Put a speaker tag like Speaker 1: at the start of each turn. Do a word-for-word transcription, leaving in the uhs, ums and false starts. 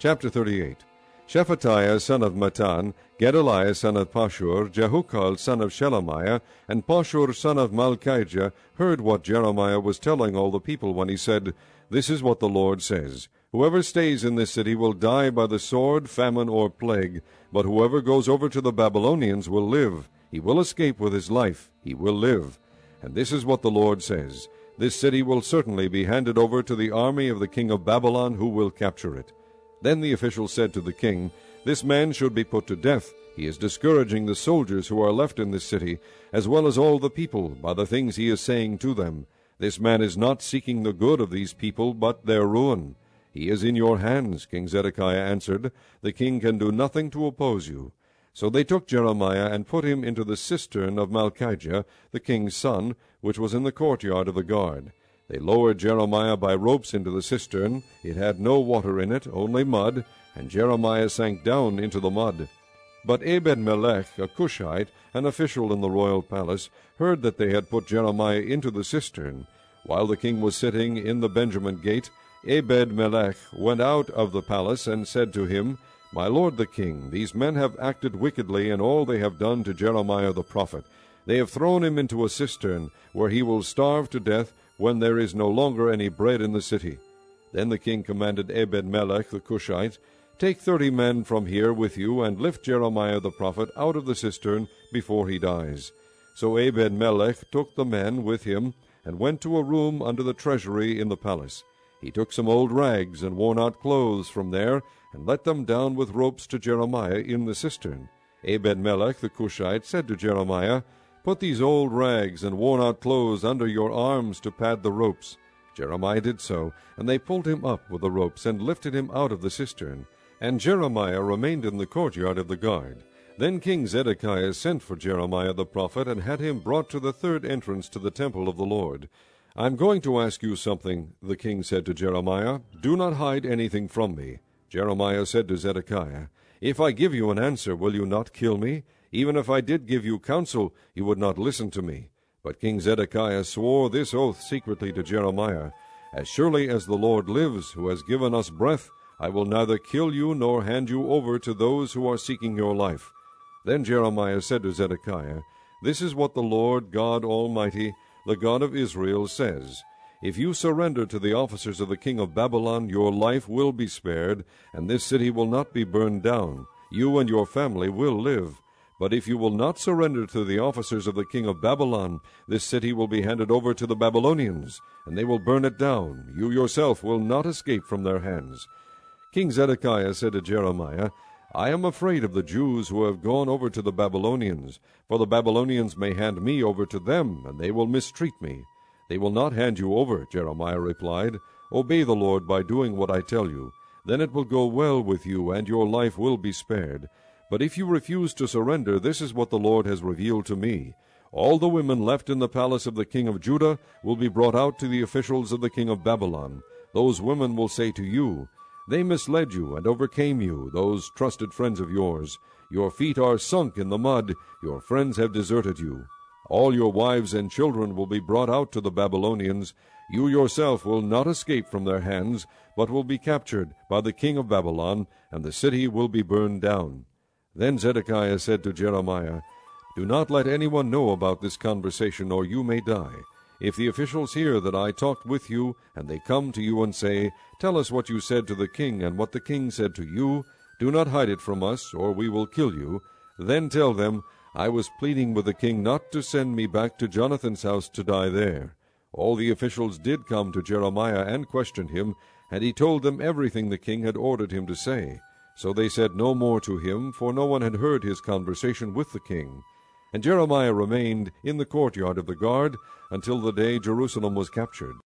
Speaker 1: Chapter thirty-eight. Shephatiah son of Mattan, Gedaliah son of Pashur, Jehukal son of Shelemiah, and Pashur son of Malchijah heard what Jeremiah was telling all the people when he said, This is what the Lord says, Whoever stays in this city will die by the sword, famine, or plague, but whoever goes over to the Babylonians will live. He will escape with his life. He will live. And this is what the Lord says, This city will certainly be handed over to the army of the king of Babylon, who will capture it. Then the officials said to the king, This man should be put to death. He is discouraging the soldiers who are left in this city, as well as all the people, by the things he is saying to them. This man is not seeking the good of these people, but their ruin. He is in your hands, King Zedekiah answered. The king can do nothing to oppose you. So they took Jeremiah and put him into the cistern of Malchijah, the king's son, which was in the courtyard of the guard. They lowered Jeremiah by ropes into the cistern. It had no water in it, only mud, and Jeremiah sank down into the mud. But Ebed-melech, a Cushite, an official in the royal palace, heard that they had put Jeremiah into the cistern. While the king was sitting in the Benjamin gate, Ebed-melech went out of the palace and said to him, My lord the king, these men have acted wickedly in all they have done to Jeremiah the prophet. They have thrown him into a cistern, where he will starve to death, when there is no longer any bread in the city. Then the king commanded Ebed-melech the Cushite, Take thirty men from here with you, and lift Jeremiah the prophet out of the cistern before he dies. So Ebed-melech took the men with him, and went to a room under the treasury in the palace. He took some old rags and worn-out clothes from there, and let them down with ropes to Jeremiah in the cistern. Ebed-melech the Cushite said to Jeremiah, Put these old rags and worn-out clothes under your arms to pad the ropes. Jeremiah did so, and they pulled him up with the ropes and lifted him out of the cistern. And Jeremiah remained in the courtyard of the guard. Then King Zedekiah sent for Jeremiah the prophet, and had him brought to the third entrance to the temple of the Lord. I am going to ask you something, the king said to Jeremiah. Do not hide anything from me. Jeremiah said to Zedekiah, If I give you an answer, will you not kill me? Even if I did give you counsel, you would not listen to me. But King Zedekiah swore this oath secretly to Jeremiah, As surely as the Lord lives, who has given us breath, I will neither kill you nor hand you over to those who are seeking your life. Then Jeremiah said to Zedekiah, This is what the Lord God Almighty, the God of Israel, says, If you surrender to the officers of the king of Babylon, your life will be spared, and this city will not be burned down. You and your family will live. But if you will not surrender to the officers of the king of Babylon, this city will be handed over to the Babylonians, and they will burn it down. You yourself will not escape from their hands. King Zedekiah said to Jeremiah, I am afraid of the Jews who have gone over to the Babylonians, for the Babylonians may hand me over to them, and they will mistreat me. They will not hand you over, Jeremiah replied. Obey the Lord by doing what I tell you. Then it will go well with you, and your life will be spared. But if you refuse to surrender, this is what the Lord has revealed to me. All the women left in the palace of the king of Judah will be brought out to the officials of the king of Babylon. Those women will say to you, They misled you and overcame you, those trusted friends of yours. Your feet are sunk in the mud, your friends have deserted you. All your wives and children will be brought out to the Babylonians. You yourself will not escape from their hands, but will be captured by the king of Babylon, and the city will be burned down. Then Zedekiah said to Jeremiah, Do not let anyone know about this conversation, or you may die. If the officials hear that I talked with you, and they come to you and say, Tell us what you said to the king, and what the king said to you, do not hide it from us, or we will kill you. Then tell them, I was pleading with the king not to send me back to Jonathan's house to die there. All the officials did come to Jeremiah and questioned him, and he told them everything the king had ordered him to say. So they said no more to him, for no one had heard his conversation with the king. And Jeremiah remained in the courtyard of the guard until the day Jerusalem was captured.